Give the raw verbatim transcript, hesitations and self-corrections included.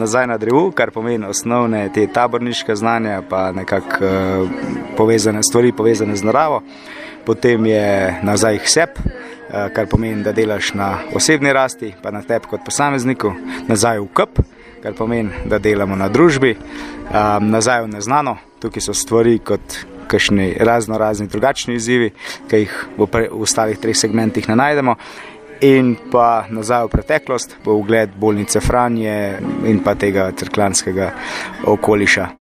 nazaj na drevu, kar pomeni osnovne te taborniške znanja, pa nekako uh, povezane stvari, povezane z naravo. Potem je nazaj k sebi, uh, kar pomeni, da delaš na osebni rasti, pa na tebi kot posamezniku. Nazaj v kup, kar pomeni, da delamo na družbi. Um, nazaj v neznano, tukaj so stvari kot kakšni razno razni drugačni izzivi, ki jih v, pre, v ostalih treh segmentih ne najdemo. In pa nazaj v preteklost, v ugled bolnice Franje in pa tega cerkljanskega okoliša.